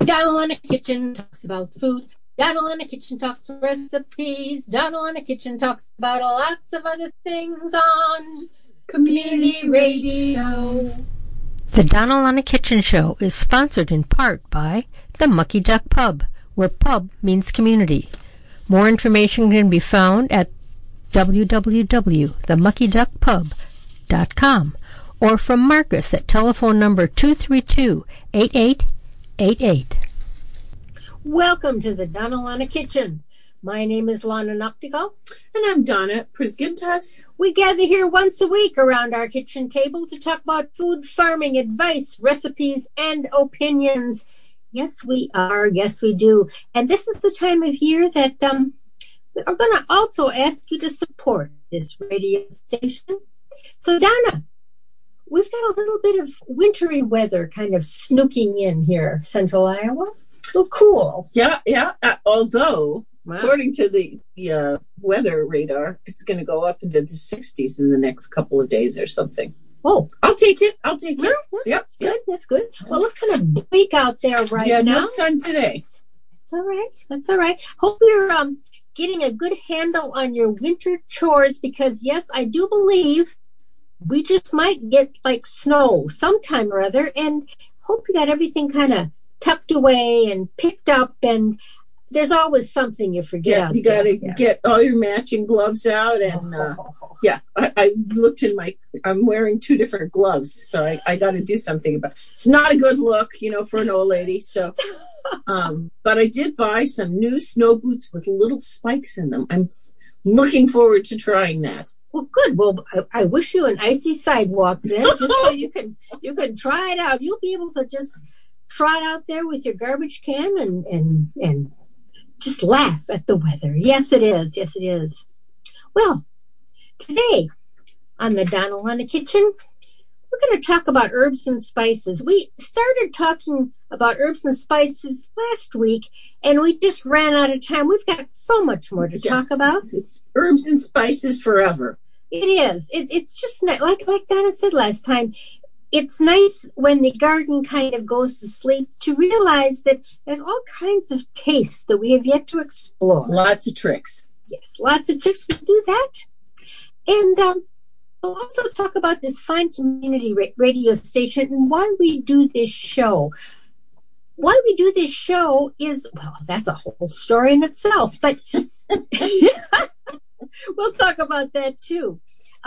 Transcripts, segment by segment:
Donald in the Kitchen talks about food. Donald in the Kitchen talks recipes. Donald in the Kitchen talks about lots of other things on Community Radio. The Donald on the Kitchen Show is sponsored in part by the Mucky Duck Pub, where pub means community. More information can be found at www.themuckyduckpub.com or from Marcus at telephone number 232-8888. Welcome to the Donald on the Kitchen. My name is Lana Noctigal. And I'm Donna Prisgintas. We gather here once a week around our kitchen table to talk about food, farming, advice, recipes, and opinions. Yes, we are. Yes, we do. And this is the time of year that we're going to also ask you to support this radio station. So, Donna, we've got a little bit of wintry weather kind of snooking in here, central Iowa. A little cool. Yeah. Although, according to the weather radar, it's going to go up into the 60s in the next couple of days or something. Oh, I'll take it. Yep. That's good. Well, it's kind of bleak out there right now. No sun today. That's all right. Hope you're getting a good handle on your winter chores because, yes, I do believe we just might get like snow sometime or other, and hope you got everything kind of tucked away and picked up, and there's always something you forget out you got to get all your matching gloves out, and I looked in I'm wearing two different gloves, so I got to do something about it. It's not a good look, for an old lady, so but I did buy some new snow boots with little spikes in them. I'm looking forward to trying that. Well, good. Well, I wish you an icy sidewalk then, just so you can try it out. You'll be able to just trot out there with your garbage can and just laugh at the weather. Yes, it is. Yes, it is. Well, today on the Donald on the Kitchen, we're going to talk about herbs and spices. We started talking about herbs and spices last week, and we just ran out of time. We've got so much more to talk about. It's herbs and spices forever. It is. It's just like Donna said last time. It's nice when the garden kind of goes to sleep to realize that there's all kinds of tastes that we have yet to explore. Lots of tricks. Yes, lots of tricks. We do that. And we'll also talk about this fine community radio station and why we do this show. Why we do this show is, well, that's a whole story in itself, but we'll talk about that too.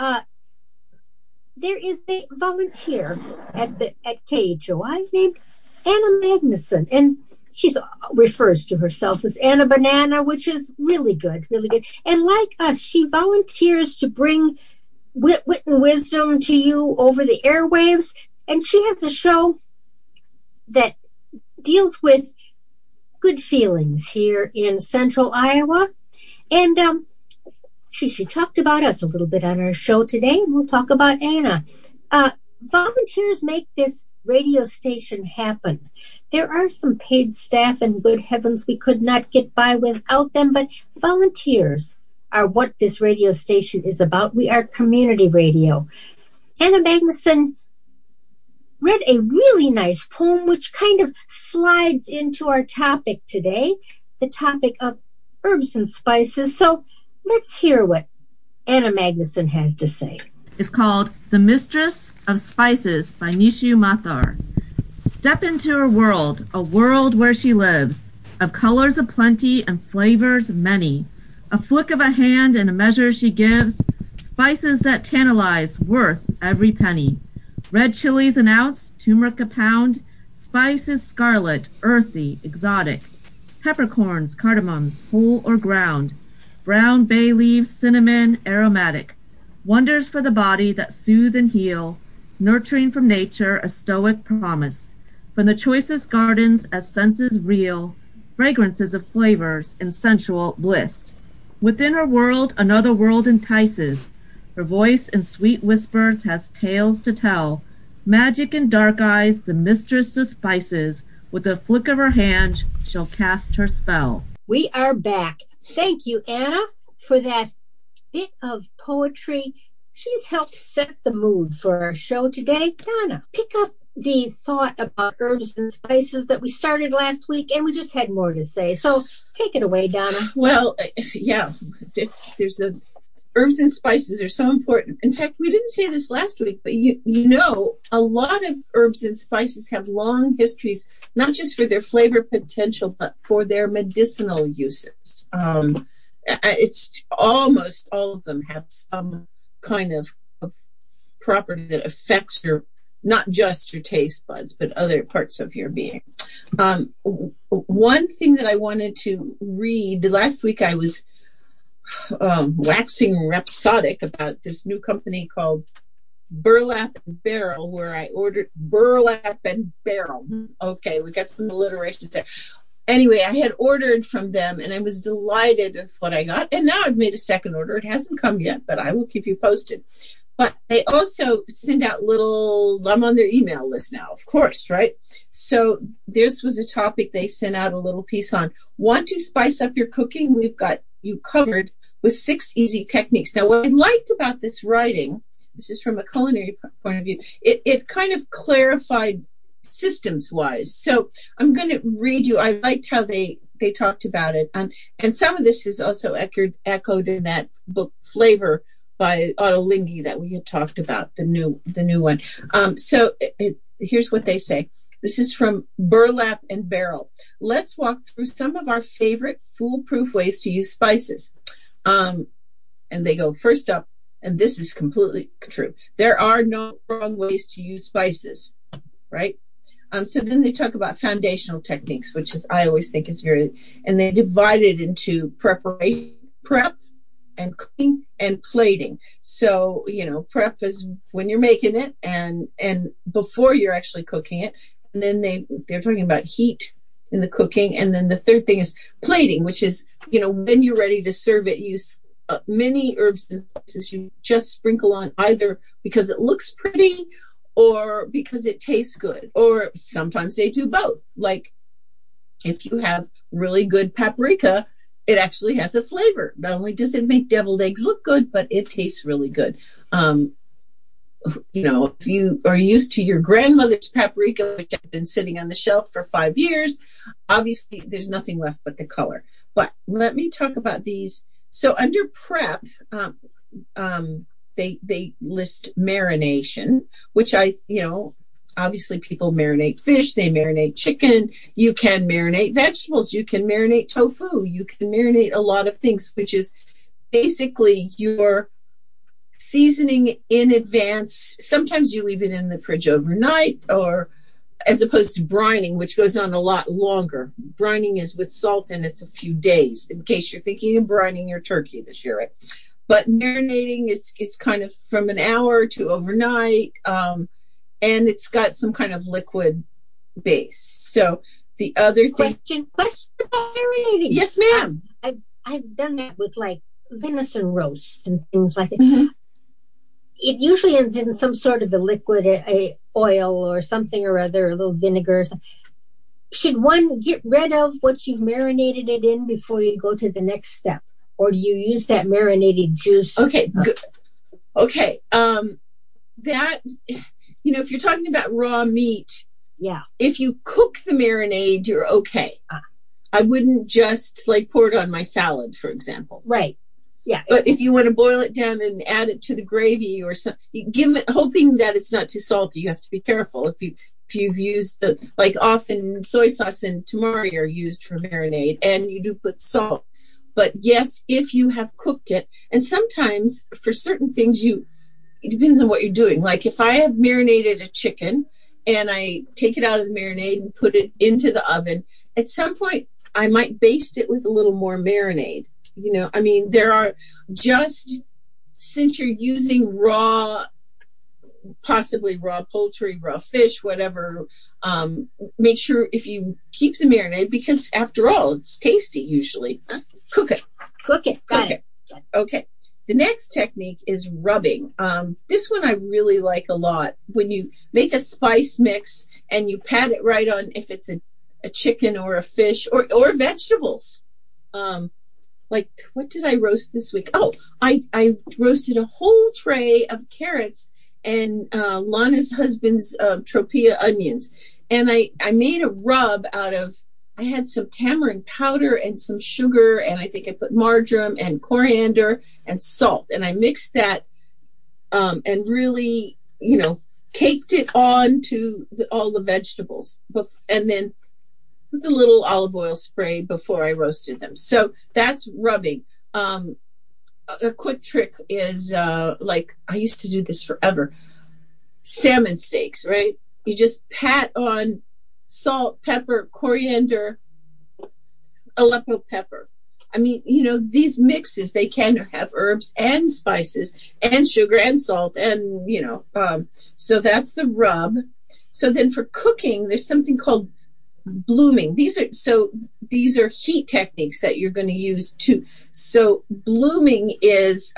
There is a volunteer at KHOI named Anna Magnuson, and she refers to herself as Anna Banana, which is really good, really good. And like us, she volunteers to bring wit and wisdom to you over the airwaves, and she has a show that deals with good feelings here in central Iowa, and She talked about us a little bit on our show today, and we'll talk about Anna. Volunteers make this radio station happen. There are some paid staff, and good heavens, we could not get by without them, but volunteers are what this radio station is about. We are community radio. Anna Magnuson read a really nice poem, which kind of slides into our topic today, the topic of herbs and spices. So let's hear what Anna Magnuson has to say. It's called The Mistress of Spices by Nishu Mathar. Step into her world, a world where she lives, of colors aplenty and flavors many. A flick of a hand and a measure she gives, spices that tantalize, worth every penny. Red chilies an ounce, turmeric a pound, spices scarlet, earthy, exotic. Peppercorns, cardamoms, whole or ground. Brown bay leaves, cinnamon, aromatic. Wonders for the body that soothe and heal, nurturing from nature a stoic promise. From the choicest gardens as senses reel, fragrances of flavors and sensual bliss. Within her world another world entices. Her voice in sweet whispers has tales to tell. Magic in dark eyes, the mistress of spices, with a flick of her hand shall cast her spell. We are back. Thank you, Anna, for that bit of poetry. She's helped set the mood for our show today. Donna, pick up the thought about herbs and spices that we started last week, and we just had more to say. So take it away, Donna. Well, yeah, there's the herbs and spices are so important. In fact, we didn't say this last week, but you know, a lot of herbs and spices have long histories, not just for their flavor potential, but for their medicinal uses. It's almost all of them have some kind of property that affects not just your taste buds, but other parts of your being. One thing that I wanted to read, last week I was waxing rhapsodic about this new company called Burlap and Barrel, where I ordered Burlap and Barrel. Okay, we got some alliterations there. Anyway, I had ordered from them, and I was delighted with what I got. And now I've made a second order. It hasn't come yet, but I will keep you posted. But they also send out I'm on their email list now, of course, right? So this was a topic they sent out a little piece on. Want to spice up your cooking? We've got you covered with 6 easy techniques. Now, what I liked about this writing, this is from a culinary point of view, it kind of clarified systems-wise. So I'm going to read you. I liked how they talked about it. And some of this is also echoed in that book, Flavor, by Otto Lengi, that we had talked about, the new one. So here's what they say. This is from Burlap and Barrel. Let's walk through some of our favorite foolproof ways to use spices. And they go, first up, and this is completely true, there are no wrong ways to use spices, right? So then they talk about foundational techniques, which is, I always think is and they divide it into prep, and cooking and plating. So, prep is when you're making it and before you're actually cooking it. And then they're talking about heat in the cooking. And then the third thing is plating, which is, when you're ready to serve it, use many herbs and spices you just sprinkle on, either because it looks pretty or because it tastes good. Or sometimes they do both. Like if you have really good paprika, it actually has a flavor. Not only does it make deviled eggs look good, but it tastes really good. If you are used to your grandmother's paprika, which has been sitting on the shelf for 5 years, obviously there's nothing left but the color. But let me talk about these. So under prep, they list marination, which obviously people marinate fish, they marinate chicken, you can marinate vegetables, you can marinate tofu, you can marinate a lot of things, which is basically your seasoning in advance. Sometimes you leave it in the fridge overnight, or as opposed to brining, which goes on a lot longer. Brining is with salt and it's a few days, in case you're thinking of brining your turkey this year, right? But marinating is kind of from an hour to overnight, and it's got some kind of liquid base. So the other thing... Question about marinating. Yes, ma'am. I've done that with like venison roasts and things like that. Mm-hmm. It usually ends in some sort of a liquid, a oil or something or other, a little vinegar or something. Should one get rid of what you've marinated it in before you go to the next step? Or do you use that marinated juice? Okay, good. Okay. That, if you're talking about raw meat, yeah. If you cook the marinade, you're okay. I wouldn't just pour it on my salad, for example. Right. Yeah. But if you want to boil it down and add it to the gravy or something, give it, hoping that it's not too salty. You have to be careful. If you've used often soy sauce and tamari are used for marinade, and you do put salt. But yes, if you have cooked it, and sometimes for certain things it depends on what you're doing. Like if I have marinated a chicken and I take it out of the marinade and put it into the oven, at some point I might baste it with a little more marinade. There are since you're using possibly raw poultry, raw fish, whatever, make sure if you keep the marinade, because after all, it's tasty usually. Cook it. Got it. Okay. The next technique is rubbing. This one I really like a lot. When you make a spice mix and you pat it right on, if it's a chicken or a fish or vegetables. What did I roast this week? Oh, I roasted a whole tray of carrots Lana's husband's tropea onions. And I made a rub out of, I had some tamarind powder and some sugar, and I think I put marjoram and coriander and salt. And I mixed that and really, caked it on to all the vegetables. And then with a little olive oil spray before I roasted them. So that's rubbing. A quick trick is like I used to do this forever. Salmon steaks, right? You just pat on salt, pepper, coriander, Aleppo pepper. I mean, these mixes, they can have herbs and spices and sugar and salt and, so that's the rub. So then for cooking, there's something called blooming. These are heat techniques that you're going to use too. So blooming is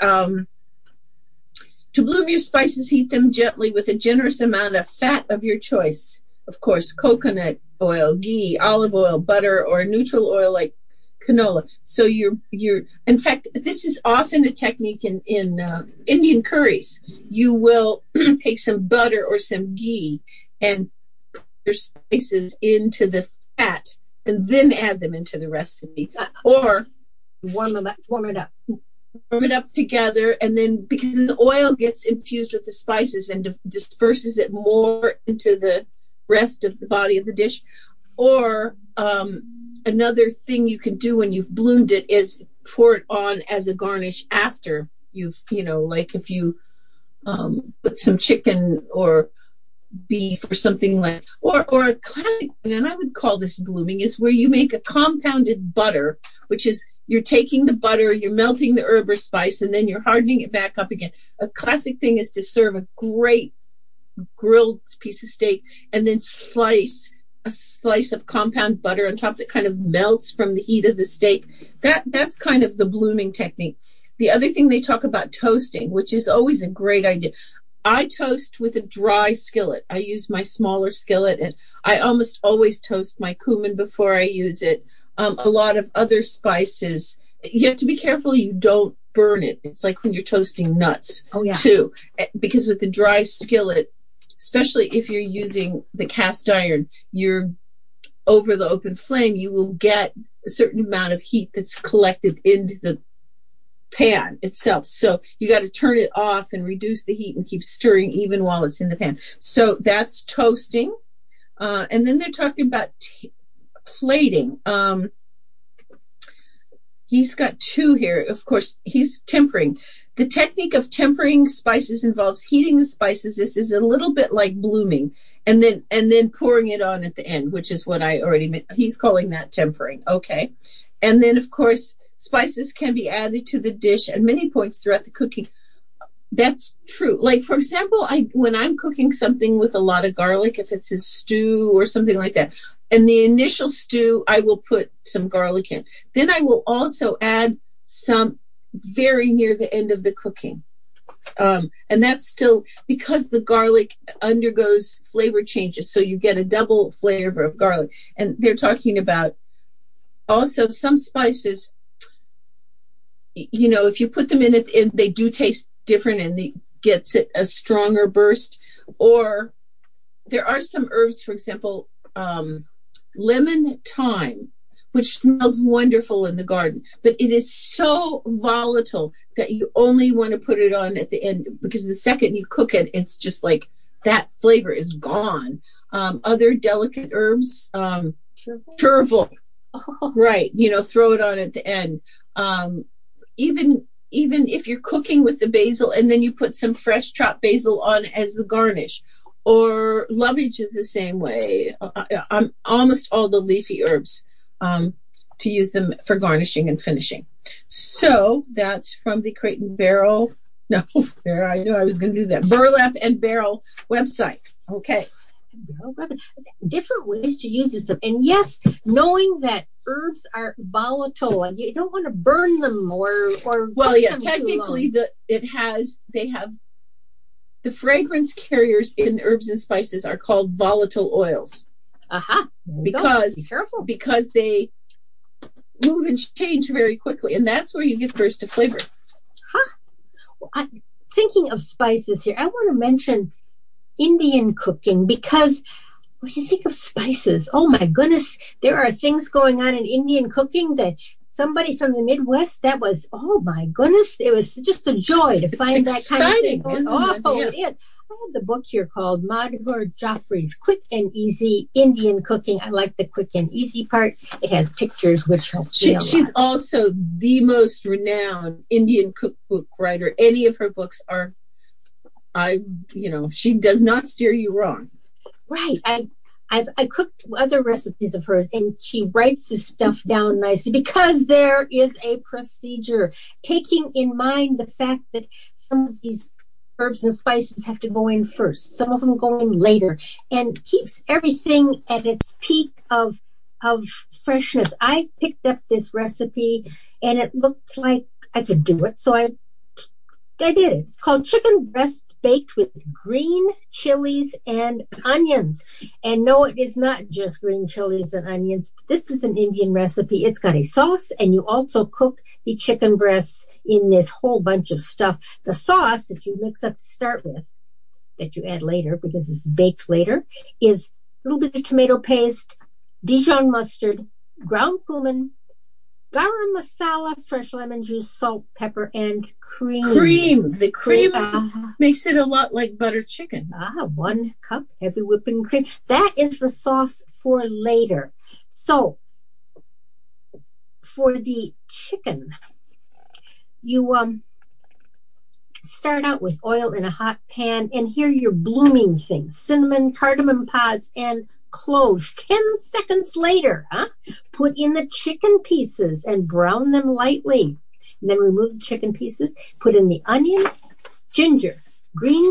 to bloom your spices, heat them gently with a generous amount of fat of your choice. Of course, coconut oil, ghee, olive oil, butter, or neutral oil like canola. So you're in fact, this is often a technique in Indian curries. You will take some butter or some ghee and put your spices into the fat and then add them into the recipe. Or warm it up together, and then because the oil gets infused with the spices and disperses it more into the rest of the body of the dish. Or another thing you can do when you've bloomed it is pour it on as a garnish after you've, like if you put some chicken or beef or something like, or a classic, and I would call this blooming, is where you make a compounded butter, which is you're taking the butter, you're melting the herb or spice, and then you're hardening it back up again. A classic thing is to serve a great grilled piece of steak and then slice a slice of compound butter on top that kind of melts from the heat of the steak. That's kind of the blooming technique. The other thing they talk about toasting, which is always a great idea. I toast with a dry skillet. I use my smaller skillet, and I almost always toast my cumin before I use it. A lot of other spices, you have to be careful you don't burn it. It's like when you're toasting nuts too, because with the dry skillet, especially if you're using the cast iron, you're over the open flame, you will get a certain amount of heat that's collected into the pan itself. So you got to turn it off and reduce the heat and keep stirring even while it's in the pan. So that's toasting. And then they're talking about plating. He's got two here. Of course, he's tempering. The technique of tempering spices involves heating the spices. This is a little bit like blooming, and then pouring it on at the end, which is what I already meant. He's calling that tempering. Okay. And then, of course, spices can be added to the dish at many points throughout the cooking. That's true. Like, for example, when I'm cooking something with a lot of garlic, if it's a stew or something like that, in the initial stew, I will put some garlic in. Then I will also add some very near the end of the cooking. And that's still because the garlic undergoes flavor changes. So you get a double flavor of garlic. And they're talking about also some spices, if you put them in at the end, they do taste different and it gets it a stronger burst. Or there are some herbs, for example, lemon thyme, which smells wonderful in the garden, but it is so volatile that you only want to put it on at the end, because the second you cook it, it's just like that flavor is gone. Other delicate herbs, chervil, right, throw it on at the end. Even if you're cooking with the basil and then you put some fresh chopped basil on as the garnish, or lovage is the same way. Almost all the leafy herbs, to use them for garnishing and finishing. So that's from the Crate and Barrel. No, I knew I was going to do that. Burlap and Barrel website. Okay. Different ways to use this. And yes, knowing that herbs are volatile and you don't want to burn them or well, yeah, technically they have the fragrance carriers in herbs and spices are called volatile oils. Because be careful, because they move and change very quickly, and that's where you get burst of flavor. Well, thinking of spices here, I want to mention Indian cooking, because when you think of spices, oh my goodness, there are things going on in Indian cooking that somebody from the Midwest, that was, oh my goodness, it was just a joy to find that kind of thing. It is. I have the book here called Madhur Jaffrey's Quick and Easy Indian Cooking. I like the quick and easy part. It has pictures, which helps me a lot. She's also the most renowned Indian cookbook writer. Any of her books are, she does not steer you wrong. Right. I cooked other recipes of hers, and she writes this stuff down nicely because there is a procedure, taking in mind the fact that some of these herbs and spices have to go in first, some of them go in later, and keeps everything at its peak of freshness. I picked up this recipe, and it looked like I could do it, so I did it. It's called chicken breast baked with green chilies and onions. And no, it is not just green chilies and onions. This is an Indian recipe. It's got a sauce, and you also cook the chicken breasts in this whole bunch of stuff. The sauce that you mix up to start with, that you add later because it's baked later, is a little bit of tomato paste, Dijon mustard, ground cumin, garam masala, fresh lemon juice, salt, pepper, and cream. The cream makes it a lot like butter chicken. 1 cup heavy whipping cream. That is the sauce for later. So, for the chicken, you start out with oil in a hot pan, and here you're blooming things: cinnamon, cardamom pods, and cloves. 10 seconds later, put in the chicken pieces and brown them lightly. And then remove the chicken pieces, put in the onion, ginger, green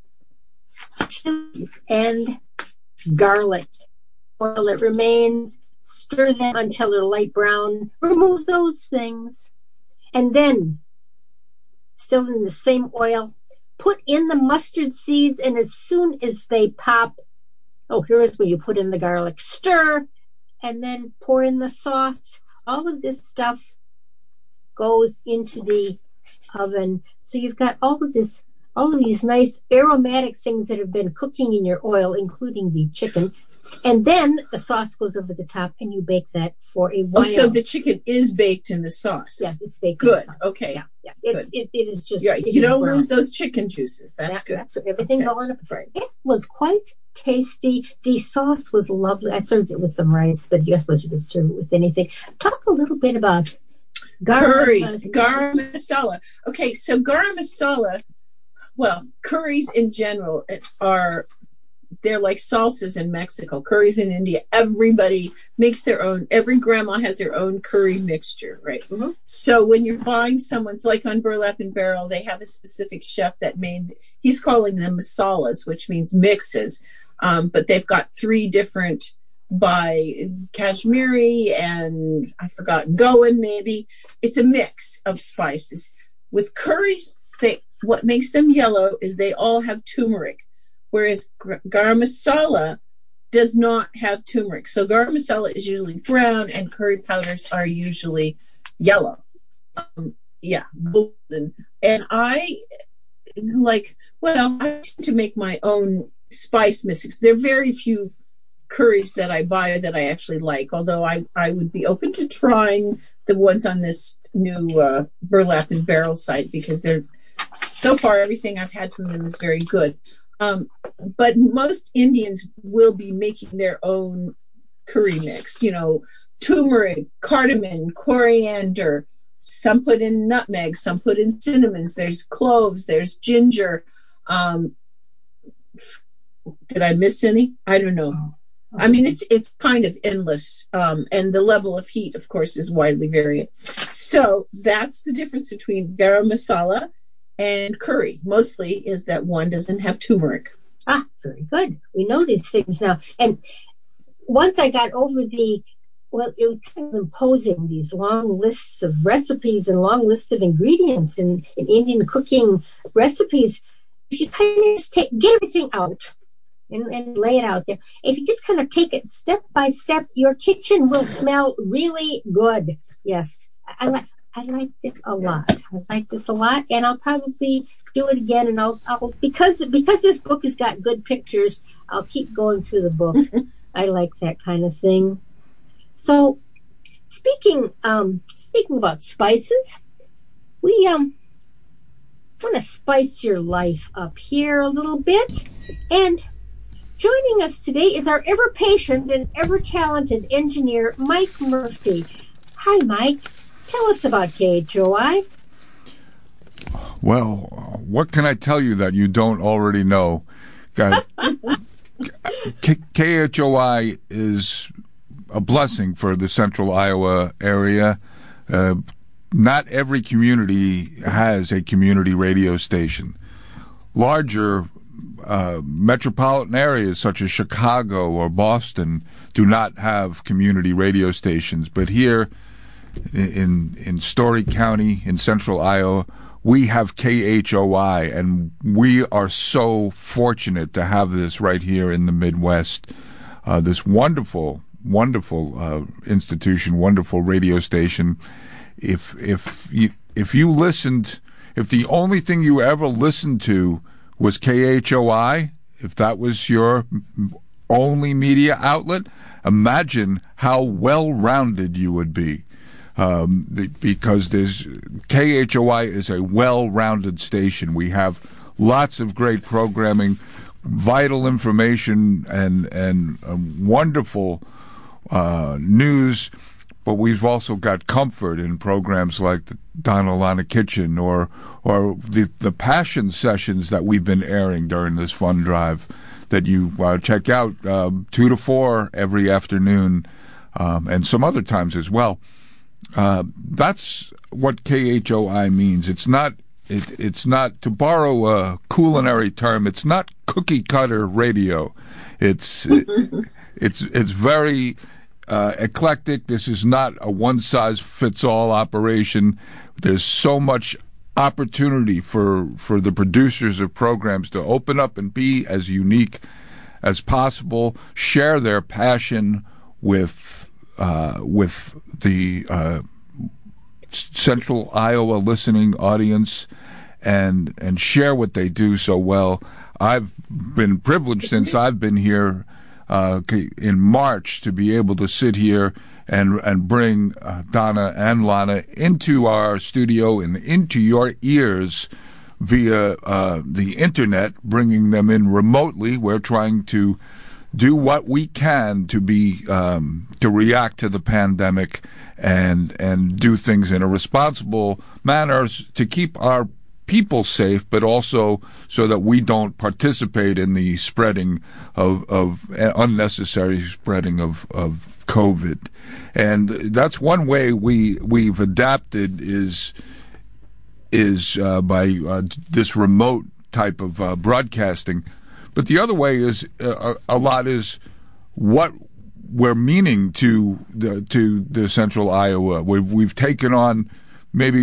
chilies, and garlic. Oil it remains. Stir them until they're light brown. Remove those things. And then, still in the same oil, put in the mustard seeds, and as soon as they pop, here's where you put in the garlic. Stir, and then pour in the sauce. All of this stuff goes into the oven. So you've got all of these nice aromatic things that have been cooking in your oil, including the chicken. And then the sauce goes over the top, and you bake that for a while. Oh, so the chicken is baked in the sauce. Yes, it's baked good. In the sauce. Okay. Yeah. It is just... Yeah, you don't lose those chicken juices. That's good. That's everything's all in a fry. It was quite tasty. The sauce was lovely. I served it with some rice, but you suppose you could serve it with anything. Talk a little bit about curries, garam masala. Okay, so garam masala, well, curries in general they're like salsas in Mexico, curries in India. Everybody makes their own. Every grandma has their own curry mixture, right? Mm-hmm. So when you're buying someone's, like on Burlap and Barrel, they have a specific chef that he's calling them masalas, which means mixes. But they've got 3 different, by Kashmiri and I forgot, Goan maybe. It's a mix of spices. With curries, what makes them yellow is they all have turmeric. Whereas garam masala does not have turmeric. So garam masala is usually brown, and curry powders are usually yellow. Golden. And I tend to make my own spice mixes. There are very few curries that I buy that I actually like, although I would be open to trying the ones on this new Burlap and Barrel site, because so far everything I've had from them is very good. But most Indians will be making their own curry mix, turmeric, cardamom, coriander. Some put in nutmeg, some put in cinnamons. There's cloves, there's ginger. Did I miss any? I don't know. I mean, it's kind of endless. And the level of heat, of course, is widely varied. So that's the difference between garam masala and curry, mostly, is that one doesn't have turmeric. Very good. We know these things now. And once I got over it was kind of imposing, these long lists of recipes and long lists of ingredients in Indian cooking recipes. If you kind of just get everything out and lay it out there, if you just kind of take it step by step, your kitchen will smell really good. Yes. I like this a lot. And I'll probably do it again. And I'll because this book has got good pictures, I'll keep going through the book. I like that kind of thing. So, speaking about spices, we want to spice your life up here a little bit. And joining us today is our ever patient and ever talented engineer, Mike Murphy. Hi, Mike. Tell us about KHOI. Well, what can I tell you that you don't already know? KHOI is a blessing for the central Iowa area. Not every community has a community radio station. Larger metropolitan areas such as Chicago or Boston do not have community radio stations, but here in Story County in central Iowa, we have KHOI, and we are so fortunate to have this right here in the Midwest. This wonderful institution, wonderful radio station. If you listened, if the only thing you ever listened to was KHOI, if that was your only media outlet, imagine how well-rounded you would be. Because KHOI is a well-rounded station. We have lots of great programming, vital information, and wonderful news. But we've also got comfort in programs like the Donna Lana Kitchen or the passion sessions that we've been airing during this fun drive that you check out 2 to 4 every afternoon, and some other times as well. That's what KHOI means. It's not, to borrow a culinary term, it's not cookie cutter radio. It's very eclectic. This is not a one size fits all operation. There's so much opportunity for the producers of programs to open up and be as unique as possible, share their passion with the central Iowa listening audience and share what they do so well. I've been privileged since I've been here in March to be able to sit here and bring Donna and Lana into our studio and into your ears via the internet, bringing them in remotely. We're trying to do what we can to be to react to the pandemic and do things in a responsible manner to keep our people safe, but also so that we don't participate in the spreading of unnecessary spreading of COVID. And that's one way we've adapted is by this remote type of broadcasting. But the other way is a lot is what we're meaning to the central Iowa. We've taken on maybe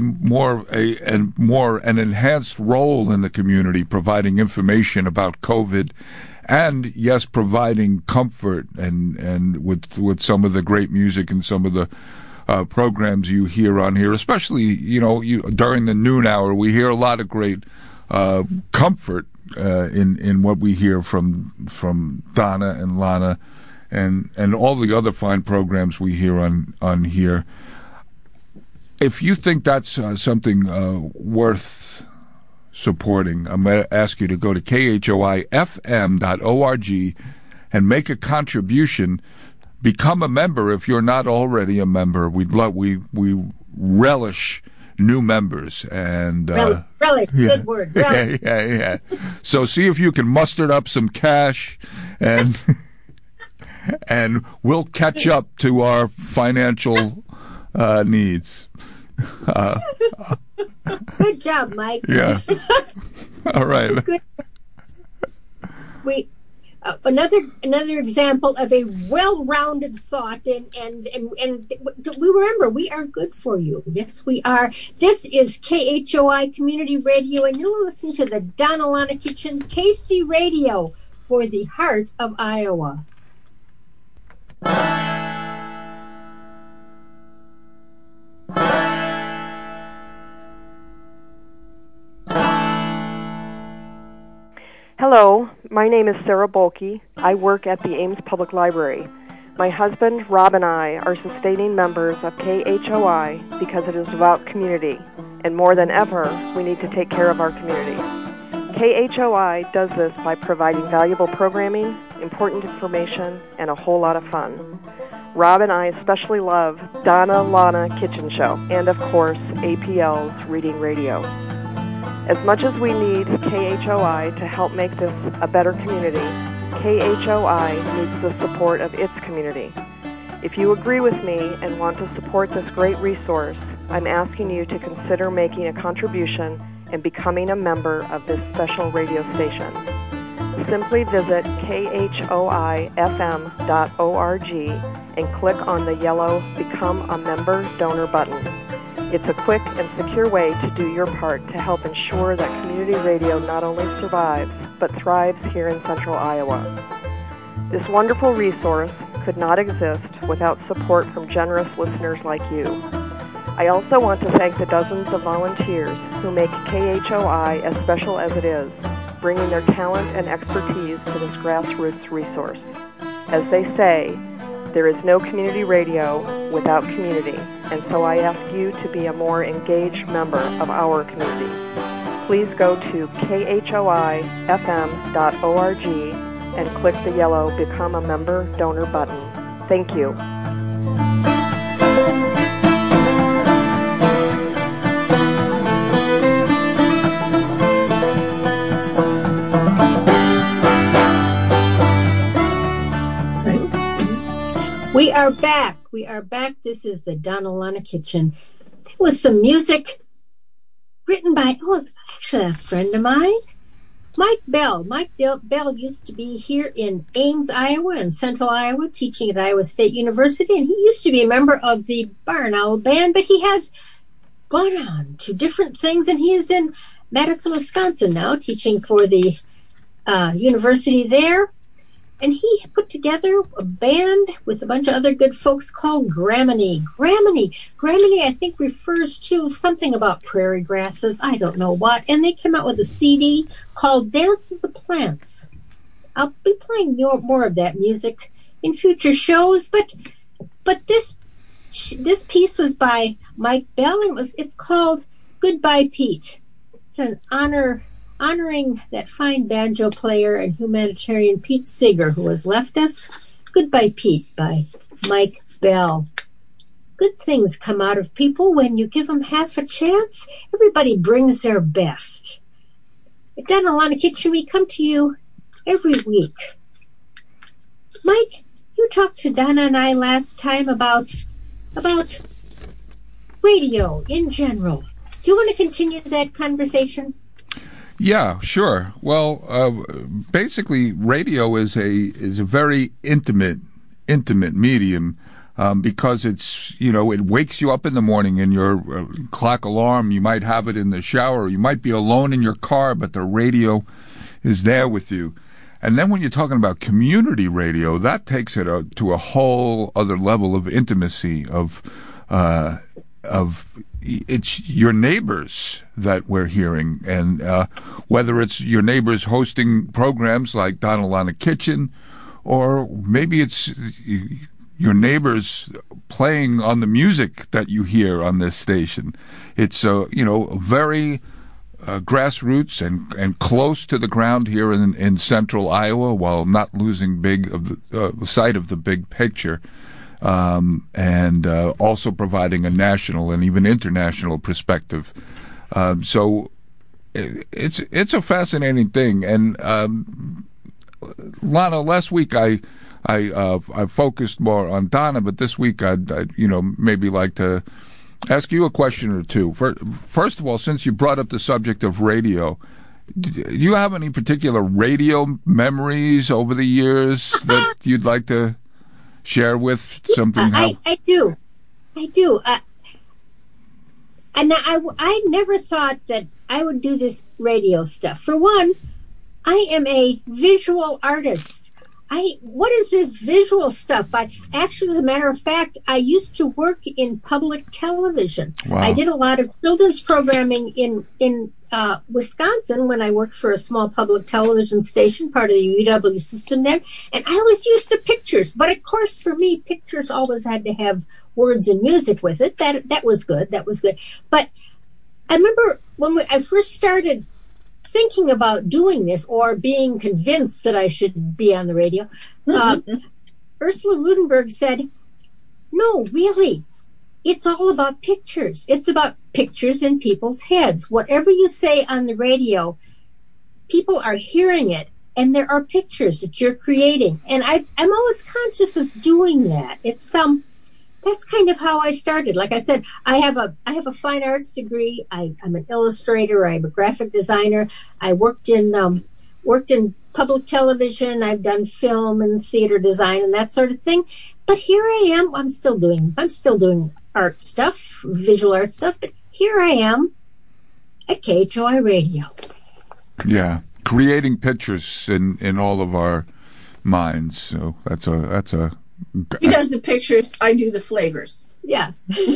an enhanced role in the community, providing information about COVID, and yes, providing comfort and with some of the great music and some of the programs you hear on here, especially during the noon hour, we hear a lot of great comfort in what we hear from Donna and Lana and all the other fine programs we hear on here. If you think that's something worth supporting, I'm going to ask you to go to khoifm.org and make a contribution. Become a member if you're not already a member. We relish new members and relish, good word. Relish. Yeah. So see if you can muster up some cash and and we'll catch up to our financial needs. Good job, Mike. Yeah. All right. Good. Another example of a well-rounded thought, and we remember we are good for you. Yes, we are. This is KHOI Community Radio, and you're listening to the Donna Lana Kitchen Tasty Radio for the heart of Iowa. Hello, my name is Sarah Bolke. I work at the Ames Public Library. My husband, Rob, and I are sustaining members of KHOI because it is about community, and more than ever, we need to take care of our community. KHOI does this by providing valuable programming, important information, and a whole lot of fun. Rob and I especially love Donna Lana Kitchen Show, and of course, APL's Reading Radio. As much as we need KHOI to help make this a better community, KHOI needs the support of its community. If you agree with me and want to support this great resource, I'm asking you to consider making a contribution and becoming a member of this special radio station. Simply visit khoifm.org and click on the yellow Become a Member Donor button. It's a quick and secure way to do your part to help ensure that community radio not only survives, but thrives here in Central Iowa. This wonderful resource could not exist without support from generous listeners like you. I also want to thank the dozens of volunteers who make KHOI as special as it is, bringing their talent and expertise to this grassroots resource. As they say, there is no community radio without community, and so I ask you to be a more engaged member of our community. Please go to khoifm.org and click the yellow Become a Member Donor button. Thank you. We are back. This is the Donna Lana Kitchen. There was some music written by, actually a friend of mine, Mike Bell. Mike Bell used to be here in Ames, Iowa, in Central Iowa, teaching at Iowa State University, and he used to be a member of the Barn Owl Band, but he has gone on to different things, and he is in Madison, Wisconsin now, teaching for the university there. And he put together a band with a bunch of other good folks called Graminy. Graminy, I think, refers to something about prairie grasses. I don't know what. And they came out with a CD called Dance of the Plants. I'll be playing more of that music in future shows. But this piece was by Mike Bell, and it's called Goodbye, Pete. It's an honoring that fine banjo player and humanitarian Pete Seeger, who has left us. Goodbye, Pete, by Mike Bell. Good things come out of people when you give them half a chance. Everybody brings their best. At Donna Lana Kitchen, we come to you every week. Mike, you talked to Donna and I last time about radio in general. Do you want to continue that conversation? Yeah, sure. Well, basically, radio is a very intimate medium because it's, it wakes you up in the morning in your clock alarm. You might have it in the shower. You might be alone in your car, but the radio is there with you. And then when you're talking about community radio, that takes it to a whole other level of intimacy of it's your neighbors that we're hearing, and whether it's your neighbors hosting programs like Donna Lana Kitchen, or maybe it's your neighbors playing on the music that you hear on this station. It's very grassroots and close to the ground here in central Iowa, while not losing sight of the big picture. And also providing a national and even international perspective. So it's a fascinating thing. And Lana, last week I focused more on Donna, but this week I'd maybe like to ask you a question or two. First of all, since you brought up the subject of radio, do you have any particular radio memories over the years that you'd like to share with something? I do. And I never thought that I would do this radio stuff. For one, I am a visual artist. What is this visual stuff? Actually, as a matter of fact, I used to work in public television. Wow. I did a lot of children's programming in Wisconsin when I worked for a small public television station, part of the UW system there, and I was used to pictures. But of course, for me, pictures always had to have words and music with it. That was good. That was good. But I remember when I first started thinking about doing this or being convinced that I should be on the radio, Ursula Rudenberg said, "No, really. It's all about pictures. It's about pictures in people's heads. Whatever you say on the radio, people are hearing it, and there are pictures that you're creating." And I'm always conscious of doing that. It's that's kind of how I started. Like I said, I have a fine arts degree. I'm an illustrator. I'm a graphic designer. I worked in public television. I've done film and theater design and that sort of thing. But here I am. I'm still doing art stuff, visual art stuff, but here I am at KHOI Radio. Yeah, creating pictures in all of our minds. So that's a. He does the pictures. I do the flavors. Yeah.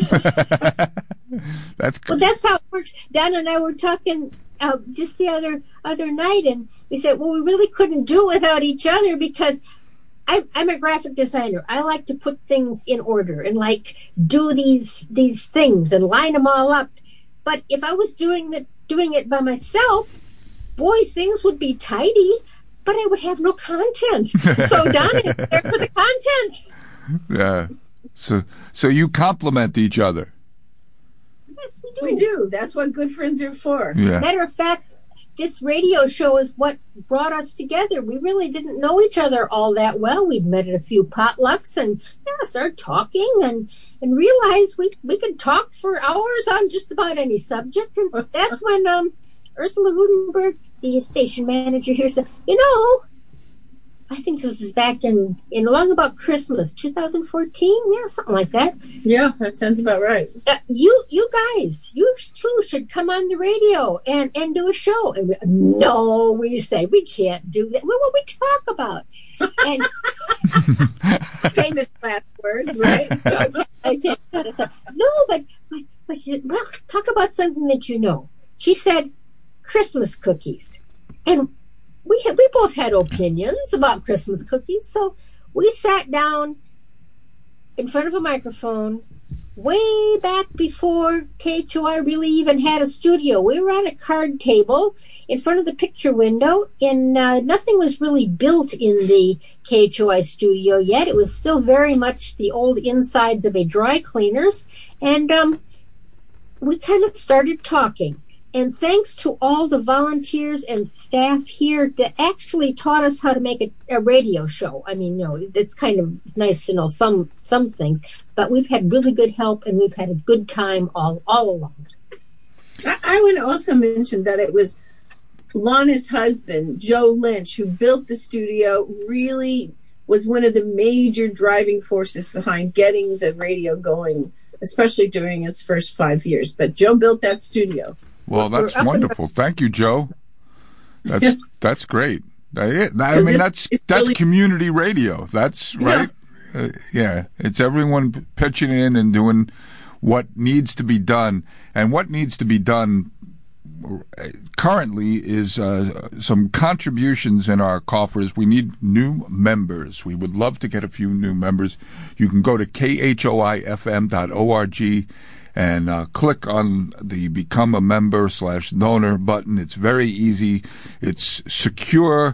That's good. Well, that's how it works. Donna and I were talking just the other night, and we said, well, we really couldn't do it without each other because I'm a graphic designer. I like to put things in order and like do these things and line them all up. But if I was doing it by myself, boy, things would be tidy, but I would have no content. So Donna is there for the content. Yeah. So you complement each other. Yes, we do. We do. That's what good friends are for. Yeah. Matter of fact, this radio show is what brought us together. We really didn't know each other all that well. We'd met at a few potlucks and started talking and realized we could talk for hours on just about any subject. And that's when Ursula Rudenberg, the station manager here, said, I think this was back in long about Christmas, 2014, something like that. Yeah, that sounds about right. You guys, you too should come on the radio and do a show. And we say, we can't do that. Well, what we talk about? And famous last words, right? I can't cut us up. No, but she said, well, talk about something that you know. She said, Christmas cookies. And we both had opinions about Christmas cookies, so we sat down in front of a microphone way back before KHOI really even had a studio. We were on a card table in front of the picture window, and nothing was really built in the KHOI studio yet. It was still very much the old insides of a dry cleaner's, and we kind of started talking. And thanks to all the volunteers and staff here that actually taught us how to make a radio show. I mean, it's kind of nice to know some things, but we've had really good help and we've had a good time all along. I would also mention that it was Lana's husband, Joe Lynch, who built the studio, really was one of the major driving forces behind getting the radio going, especially during its first 5 years. But Joe built that studio. Well, that's wonderful. Thank you, Joe. That's great. That's really community radio. That's right. It's everyone pitching in and doing what needs to be done. And what needs to be done currently is some contributions in our coffers. We need new members. We would love to get a few new members. You can go to khoifm.org and click on the Become a Member /donor button. It's very easy. It's secure.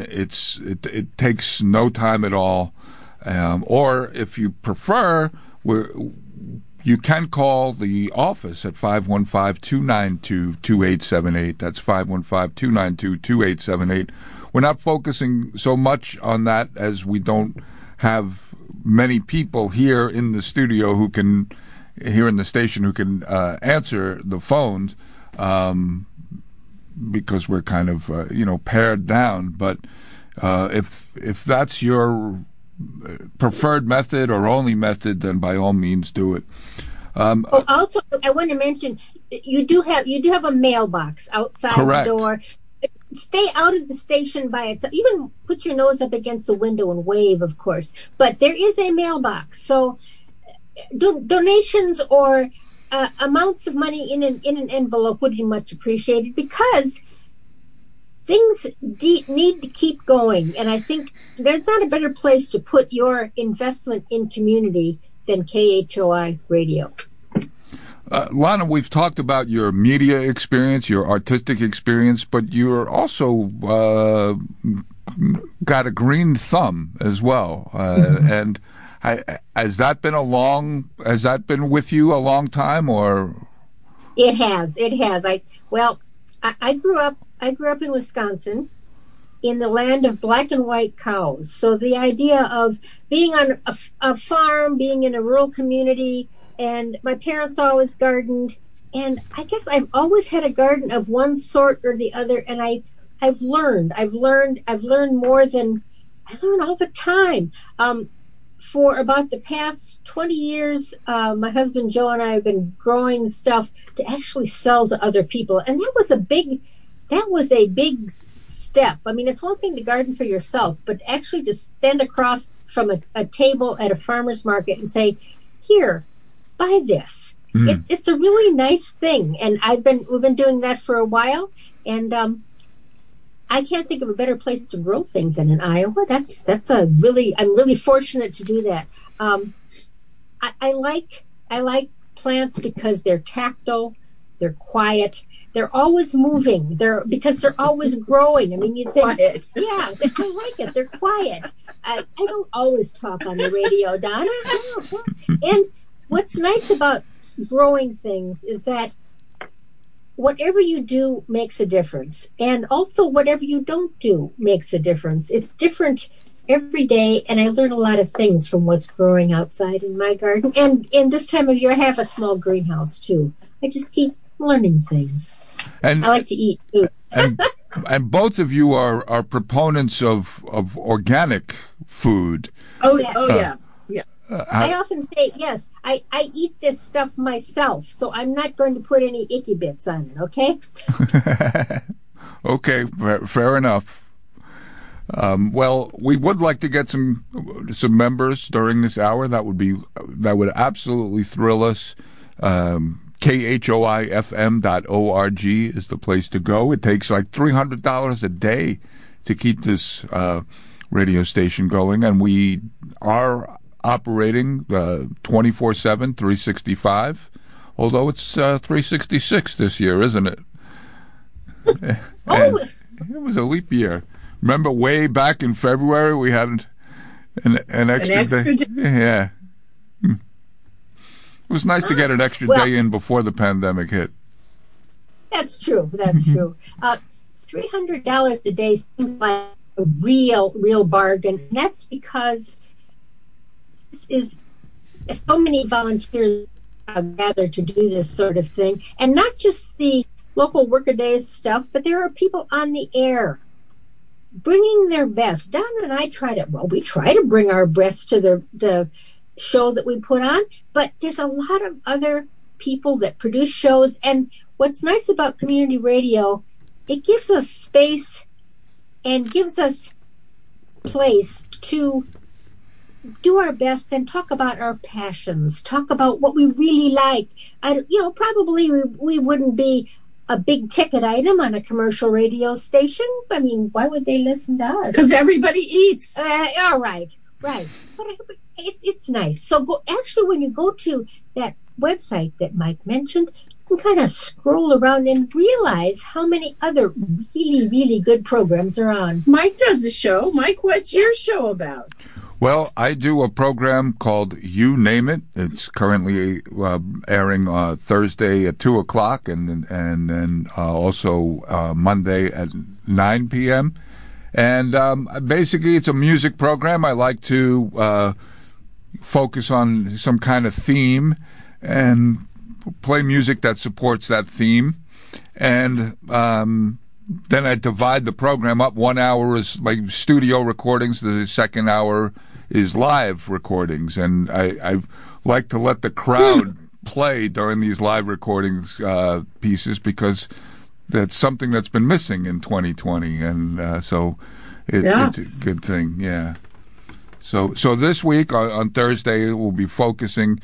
It takes no time at all. Or if you prefer, you can call the office at 515-292-2878. That's 515-292-2878. We're not focusing so much on that as we don't have many people here in the studio here in the station who can answer the phones because we're kind of pared down. But if that's your preferred method or only method, then by all means do it. Also, I want to mention you do have a mailbox outside Correct. The door. Stay out of the station by itself. You can put your nose up against the window and wave, of course. But there is a mailbox, so donations or amounts of money in an envelope would be much appreciated, because things need to keep going. And I think there's not a better place to put your investment in community than KHOI Radio. Lana, we've talked about your media experience, your artistic experience, but you're also got a green thumb as well. And has that been with you a long time, or? It has. I grew up in Wisconsin, in the land of black and white cows. So the idea of being on a farm, being in a rural community, and my parents always gardened, and I guess I've always had a garden of one sort or the other, and I've learned more than I learn all the time. For about the past 20 years, my husband Joe and I have been growing stuff to actually sell to other people, and that was a big step. I mean, it's one thing to garden for yourself, but actually to stand across from a table at a farmer's market and say, "Here, buy this." It's a really nice thing, and we've been doing that for a while, and I can't think of a better place to grow things than in Iowa. I'm really fortunate to do that. I like plants because they're tactile, they're quiet, they're always moving. Because they're always growing. I mean, you think, Quiet. Yeah, I like it. They're quiet. I don't always talk on the radio, Donna. And what's nice about growing things is that whatever you do makes a difference. And also whatever you don't do makes a difference. It's different every day, and I learn a lot of things from what's growing outside in my garden. And in this time of year, I have a small greenhouse too. I just keep learning things. And I like to eat food. and both of you are proponents of organic food. Yeah. I often say, yes, I eat this stuff myself, so I'm not going to put any icky bits on it, okay? Okay, fair enough. Well, we would like to get some members during this hour. That would absolutely thrill us. KHOIFM.org is the place to go. It takes like $300 a day to keep this radio station going, and we are operating 24/7, 365, although it's 366 this year, isn't it? It was a leap year. Remember way back in February we had an extra day? Yeah. It was nice to get an extra day in before the pandemic hit. That's true. $300 a day seems like a real bargain. And that's because so many volunteers gathered to do this sort of thing. And not just the local workaday stuff, but there are people on the air bringing their best. Donna and I try to bring our best to the show that we put on, but there's a lot of other people that produce shows. And what's nice about community radio, it gives us space and gives us place to do our best and talk about our passions, talk about what we really like. Probably we wouldn't be a big ticket item on a commercial radio station. I mean, why would they listen to us? Because everybody eats. All right. But it's nice. So when you go to that website that Mike mentioned, you can kind of scroll around and realize how many other really, really good programs are on. Mike does a show. Mike, what's your show about? Well, I do a program called You Name It. It's currently airing Thursday at 2 o'clock and then also Monday at 9 p.m. And basically it's a music program. I like to focus on some kind of theme and play music that supports that theme. And then I divide the program up. 1 hour is like studio recordings. The second hour is live recordings. And I like to let the crowd play during these live recordings pieces because that's something that's been missing in 2020. And so it's a good thing. Yeah. So this week on Thursday we'll be focusing.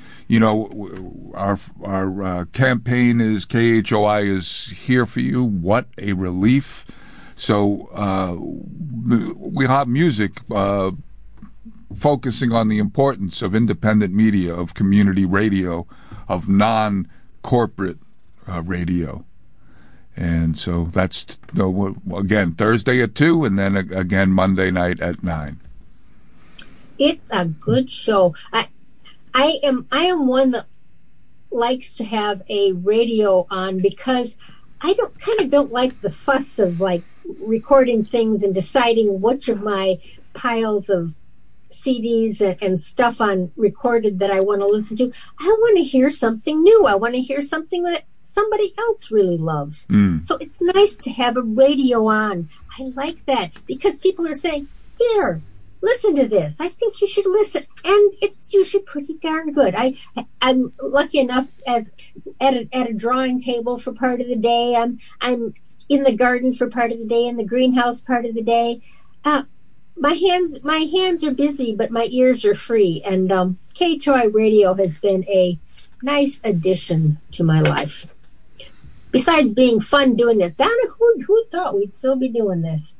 Our campaign is KHOI is here for you. What a relief! So we have music focusing on the importance of independent media, of community radio, of non-corporate radio. And so that's, again, Thursday at 2, and then again Monday night at 9. It's a good show. I am one that likes to have a radio on because I don't like the fuss of like recording things and deciding which of my piles of CDs and stuff on recorded that I want to listen to. I want to hear something new. I want to hear something that somebody else really loves. So it's nice to have a radio on. I like that because people are saying, here, listen to this. I think you should listen. And it's usually pretty darn good. I'm lucky enough as at a drawing table for part of the day. I'm in the garden for part of the day, in the greenhouse part of the day. My hands are busy, but my ears are free. And KHOI Radio has been a nice addition to my life. Besides being fun doing this, Donna, who thought we'd still be doing this?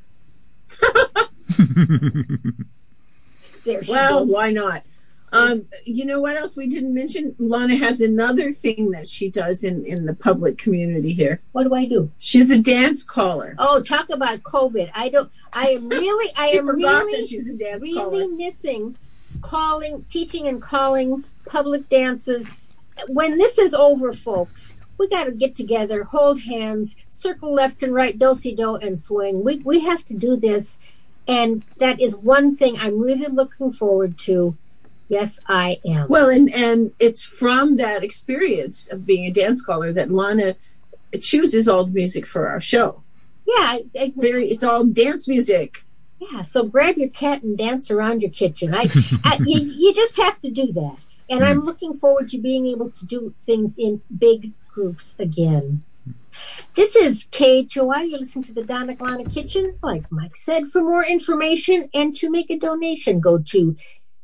There she goes. Why not? You know what else we didn't mention? Lana has another thing that she does in the public community here. What do I do? She's a dance caller. Oh, talk about COVID. I am really that she's a dance caller. missing teaching and calling public dances. When this is over, folks, we got to get together, hold hands, circle left and right, do-si-do, and swing. We have to do this. And that is one thing I'm really looking forward to. Yes, I am. Well, and it's from that experience of being a dance caller that Lana chooses all the music for our show. Yeah. It's all dance music. Yeah, so grab your cat and dance around your kitchen. You just have to do that. And I'm looking forward to being able to do things in big groups again. This is KHOI. You listen to the Donna Glana Kitchen. Like Mike said, for more information and to make a donation, go to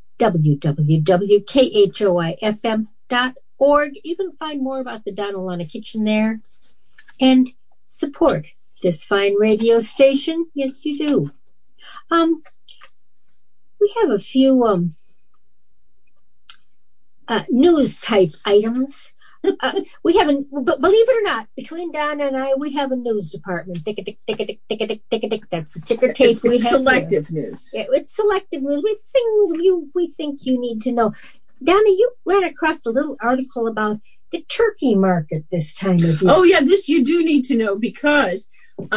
www.khoifm.org. You can find more about the Donna Glana Kitchen there and support this fine radio station. Yes, you do. We have a few news type items. We haven't, but believe it or not, between Donna and I, we have a news department. Tick, tick, tick, tick, tick, tick, tick, tick. That's the ticker tape we have. It's selective news. Yeah, it's selective news. We things we think you need to know. Donna, you ran across a little article about the turkey market this time of year. Oh yeah, this you do need to know because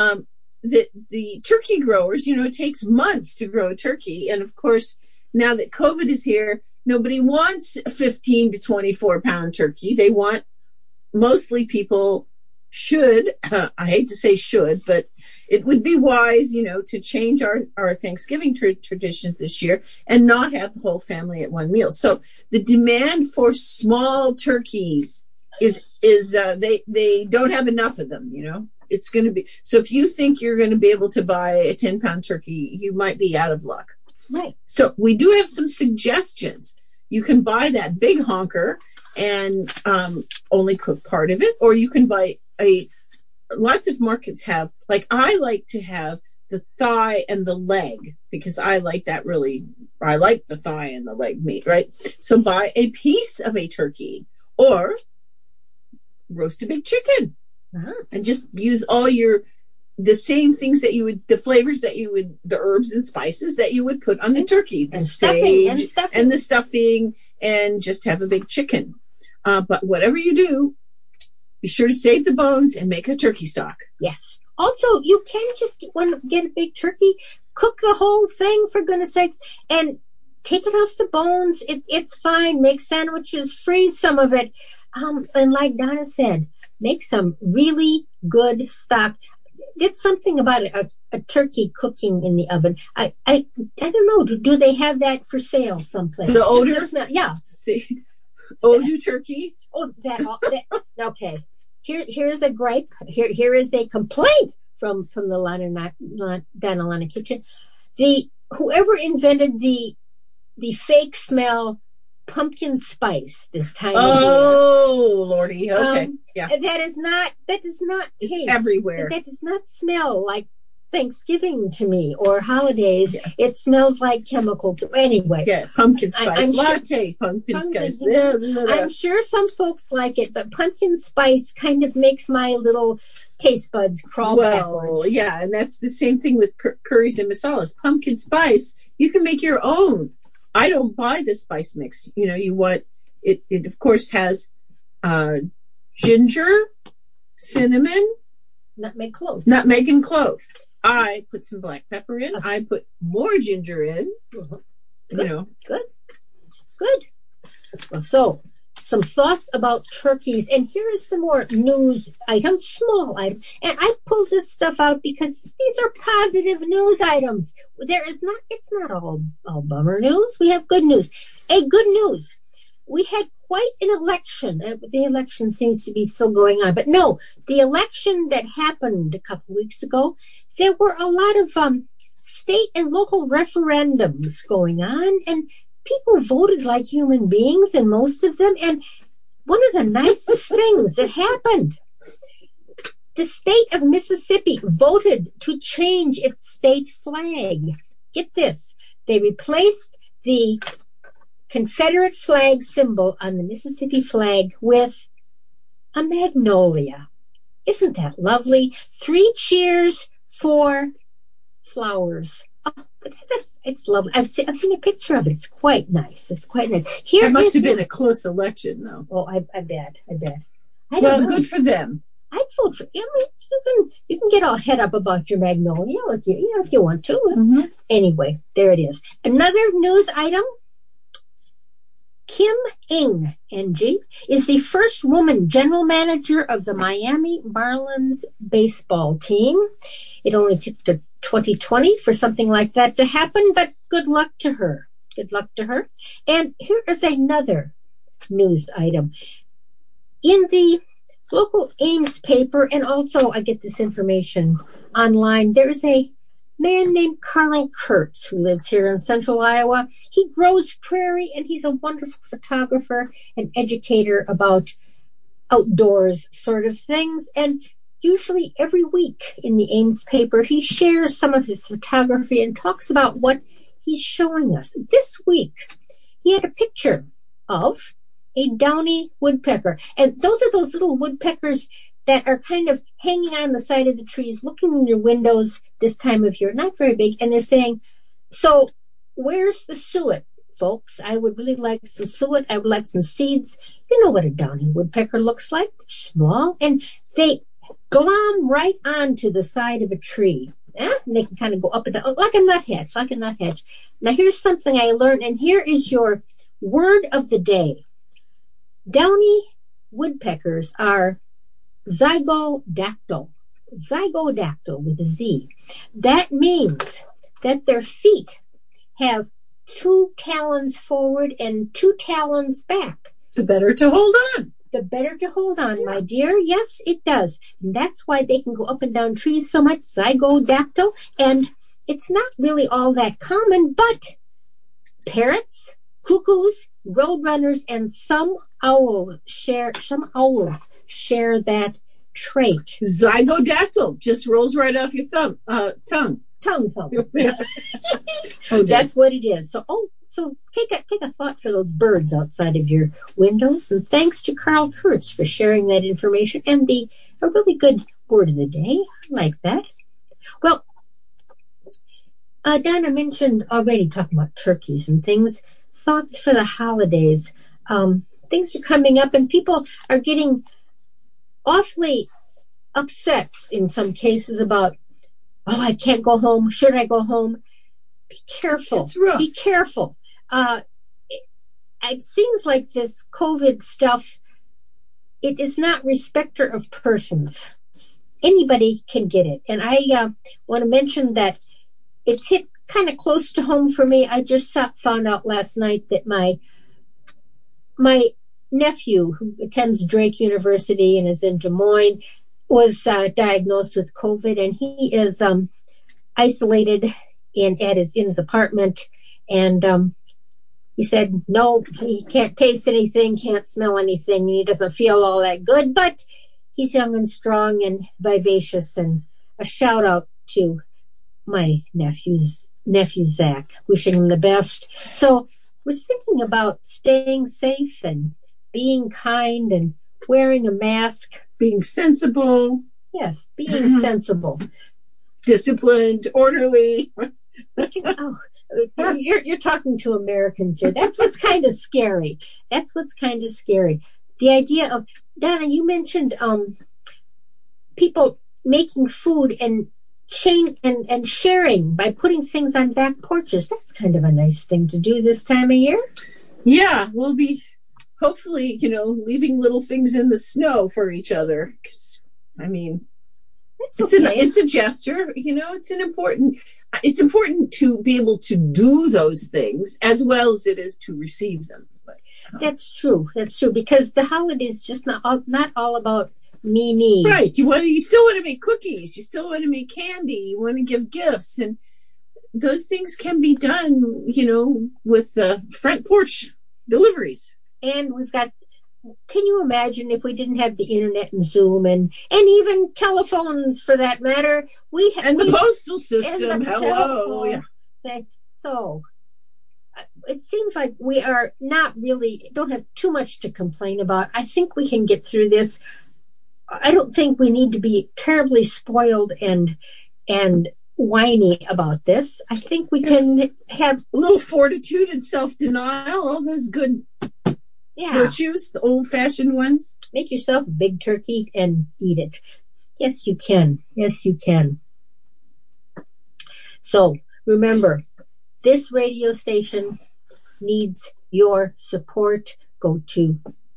the turkey growers, it takes months to grow a turkey, and of course now that COVID is here, nobody wants a 15 to 24 pound turkey. They want, mostly people should, I hate to say should, but it would be wise, to change our Thanksgiving traditions this year and not have the whole family at one meal. So the demand for small turkeys is they don't have enough of them, It's going to be, so if you think you're going to be able to buy a 10-pound turkey, you might be out of luck. Right. So we do have some suggestions. You can buy that big honker and only cook part of it, or you can buy lots of markets have, like I like to have the thigh and the leg because I like the thigh and the leg meat, right? So buy a piece of a turkey or roast a big chicken and just use all the same things that you would, the flavors that you would, the herbs and spices that you would put on the turkey, the sage and the stuffing, and just have a big chicken. But whatever you do, be sure to save the bones and make a turkey stock. Yes. Also, you can just get a big turkey, cook the whole thing for goodness sakes, and take it off the bones. It's fine. Make sandwiches, freeze some of it. And like Donna said, make some really good stock. It's something about a turkey cooking in the oven. I don't know. Do they have that for sale someplace? The odor? Yeah. See, Odu turkey. Oh, that okay. Here's a gripe. Here is a complaint from the Donna Glana Kitchen. Whoever invented the the fake smell pumpkin spice this time of year. Oh, Lordy. Okay. Yeah. That does not taste. It's everywhere. That does not smell like Thanksgiving to me or holidays. Yeah. It smells like chemicals. Anyway. Yeah, pumpkin spice I'm latte, pumpkin spice. I'm sure some folks like it, but pumpkin spice kind of makes my little taste buds crawl backwards. Yeah, and that's the same thing with curries and masalas. Pumpkin spice, you can make your own. I don't buy the spice mix. You want it. It of course has ginger, cinnamon, nutmeg, clove. Nutmeg and clove. I put some black pepper in. I put more ginger in. Good. Good. So, some thoughts about turkeys. And here is some more news items, small items. And I pulled this stuff out because these are positive news items. It's not all bummer news. We have good news. Good news. We had quite an election. The election seems to be still going on. But no, the election that happened a couple weeks ago, there were a lot of state and local referendums going on, and people voted like human beings, and most of them. And one of the nicest things that happened, the state of Mississippi voted to change its state flag. Get this. They replaced the Confederate flag symbol on the Mississippi flag with a magnolia. Isn't that lovely? 3 cheers for flowers. Oh, it's lovely. I've seen a picture of it. It's quite nice. Here it must have been a close election, though. Oh, I bet. Well, good for them. I'd vote for. You can get all head up about your magnolia, if you want to. Mm-hmm. Anyway, there it is. Another news item. Kim Ng, NG, is the first woman general manager of the Miami Marlins baseball team. It only took to 2020 for something like that to happen, but good luck to her. And here is another news item. In the local Ames paper, and also I get this information online, there is a man named Carl Kurtz who lives here in central Iowa. He grows prairie, and he's a wonderful photographer and educator about outdoors sort of things. And usually every week in the Ames paper, he shares some of his photography and talks about what he's showing us. This week, he had a picture of a downy woodpecker. And those are those little woodpeckers that are kind of hanging on the side of the trees, looking in your windows this time of year, not very big. And they're saying, so where's the suet, folks? I would really like some suet. I would like some seeds. You know what a downy woodpecker looks like, small. And they glom right onto the side of a tree. And they can kind of go up and down, like a nuthatch. Now, here's something I learned, and here is your word of the day. Downy woodpeckers are zygodactyl with a Z. That means that their feet have 2 talons forward and 2 talons back. The better to hold on. My dear. Yes, it does. And that's why they can go up and down trees so much, zygodactyl. And it's not really all that common, but parrots, cuckoos, roadrunners, and some owls share that trait. Zygodactyl just rolls right off your tongue. Tongue. Oh, that's what it is. So take a thought for those birds outside of your windows. And thanks to Carl Kurtz for sharing that information and a really good word of the day. I like that. Well, Donna mentioned already talking about turkeys and things. Thoughts for the holidays. Things are coming up, and people are getting awfully upset in some cases about, I can't go home. Should I go home? Be careful. It's rough. Be careful. It seems like this COVID stuff, it is not respecter of persons. Anybody can get it. And I want to mention that it's hit kind of close to home for me. I just found out last night that my nephew, who attends Drake University and is in Des Moines, was diagnosed with COVID, and he is isolated in his apartment. And he said, no, he can't taste anything, can't smell anything. He doesn't feel all that good, but he's young and strong and vivacious. And a shout out to my nephew Zach, wishing him the best. So we're thinking about staying safe and being kind and wearing a mask. Being sensible. Yes, being sensible. Disciplined, orderly. Oh, you're talking to Americans here. That's what's kind of scary. The idea of, Donna, you mentioned people making food and sharing by putting things on back porches. That's kind of a nice thing to do this time of year. Yeah, we'll be hopefully, leaving little things in the snow for each other. I mean, it's a gesture, it's important to be able to do those things as well as it is to receive them. But, That's true, because the holidays just not all about me. Right. You still want to make cookies. You still want to make candy. You want to give gifts. And those things can be done, with front porch deliveries. And can you imagine if we didn't have the internet and Zoom and even telephones for that matter? The postal system. Hello. Yeah. So it seems like we are don't have too much to complain about. I think we can get through this. I don't think we need to be terribly spoiled and whiny about this. I think we can have a little fortitude and self-denial, all those good virtues, the old-fashioned ones. Make yourself a big turkey and eat it. Yes, you can. So remember, this radio station needs your support. Go to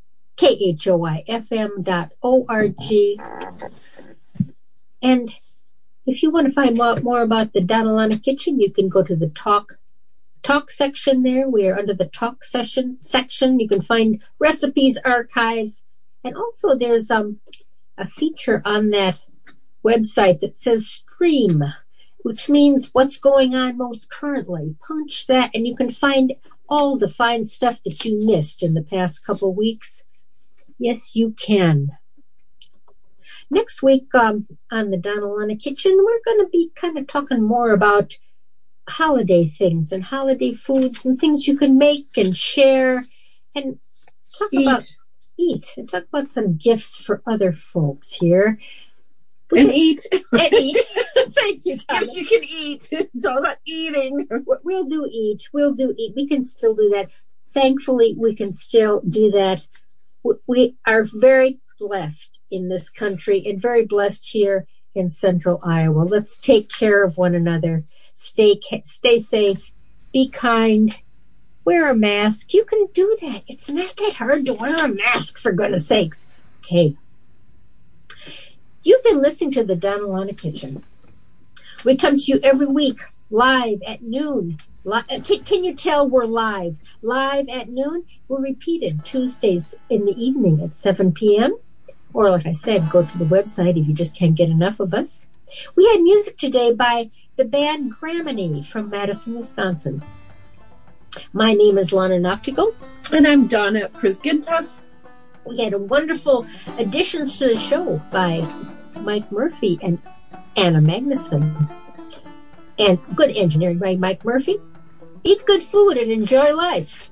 khoifm.org. And if you want to find more about the Donna Lana Kitchen, you can go to the talk section there. We are under the talk section. You can find recipes, archives, and also there's a feature on that website that says stream, which means what's going on most currently. Punch that and you can find all the fine stuff that you missed in the past couple weeks. Yes, you can. Next week on the Donna Lana Kitchen, we're going to be kind of talking more about holiday things and holiday foods and things you can make and share and talk about some gifts for other folks here. Eat. Thank you, Donna. Yes, you can eat. It's all about eating. We'll do eat. We can still do that. Thankfully, we can still do that. We are very blessed in this country and very blessed here in central Iowa. Let's take care of one another. Stay safe. Be kind. Wear a mask. You can do that. It's not that hard to wear a mask, for goodness sakes. Okay. You've been listening to the Donna Lana Kitchen. We come to you every week, live at noon. Can you tell we're live? Live at noon. We're repeated Tuesdays in the evening at 7 p.m. Or like I said, go to the website if you just can't get enough of us. We had music today by the band Graminy from Madison, Wisconsin. My name is Lana Noctigal. And I'm Donna Prisgintas. We had a wonderful additions to the show by Mike Murphy and Anna Magnuson. And good engineering by Mike Murphy. Eat good food and enjoy life.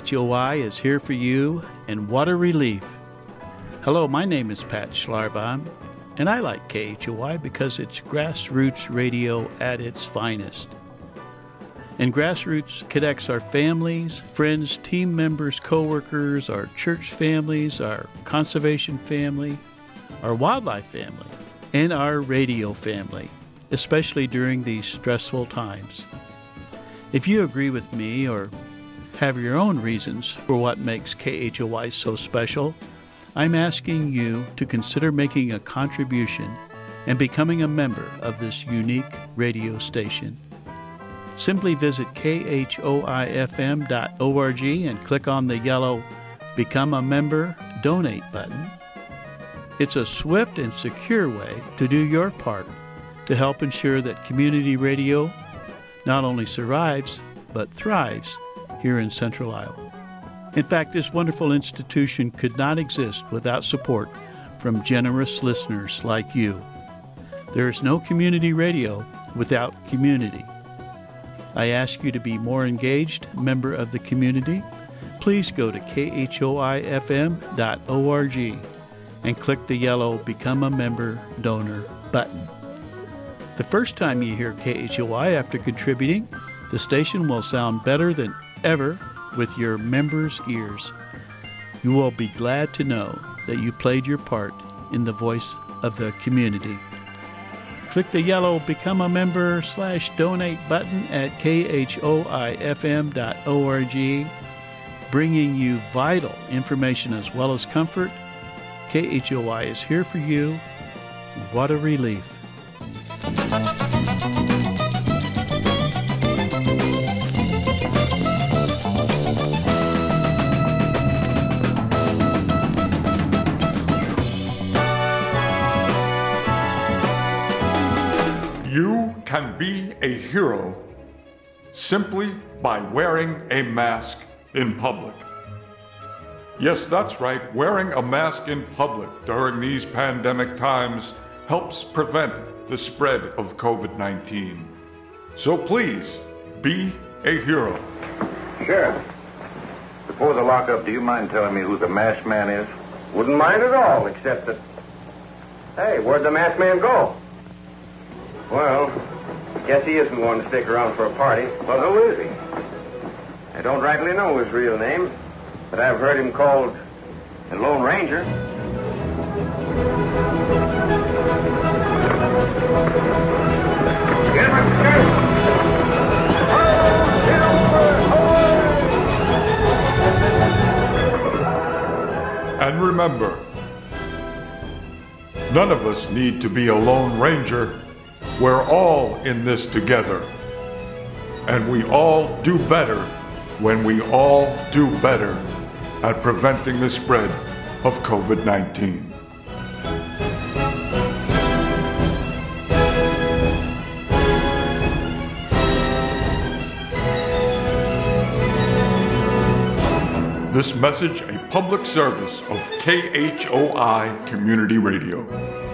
KHOI is here for you, and what a relief. Hello, my name is Pat Schlarbaum, and I like KHOI because it's grassroots radio at its finest. And grassroots connects our families, friends, team members, co-workers, our church families, our conservation family, our wildlife family, and our radio family, especially during these stressful times. If you agree with me or have your own reasons for what makes KHOI so special, I'm asking you to consider making a contribution and becoming a member of this unique radio station. Simply visit khoifm.org and click on the yellow Become a Member Donate button. It's a swift and secure way to do your part to help ensure that community radio not only survives, but thrives here in Central Iowa. In fact, this wonderful institution could not exist without support from generous listeners like you. There is no community radio without community. I ask you to be more engaged member of the community. Please go to khoifm.org and click the yellow Become a Member Donor button. The first time you hear KHOI after contributing, the station will sound better than ever with your members' ears. You will be glad to know that you played your part in the voice of the community. Click the yellow Become a Member/Donate button at khoifm.org, bringing you vital information as well as comfort. KHOI is here for you. What a relief. You can be a hero simply by wearing a mask in public. Yes, that's right. Wearing a mask in public during these pandemic times helps prevent the spread of COVID-19. So please, be a hero. Sheriff, before the lockup, do you mind telling me who the masked man is? Wouldn't mind at all, except that... Hey, where'd the masked man go? Well, guess he isn't one to stick around for a party. Well, who is he? I don't rightly know his real name, but I've heard him called the Lone Ranger. Get him, Sheriff! And remember, none of us need to be a Lone Ranger. We're all in this together. And we all do better when we all do better at preventing the spread of COVID-19. This message a public service of KHOI Community Radio.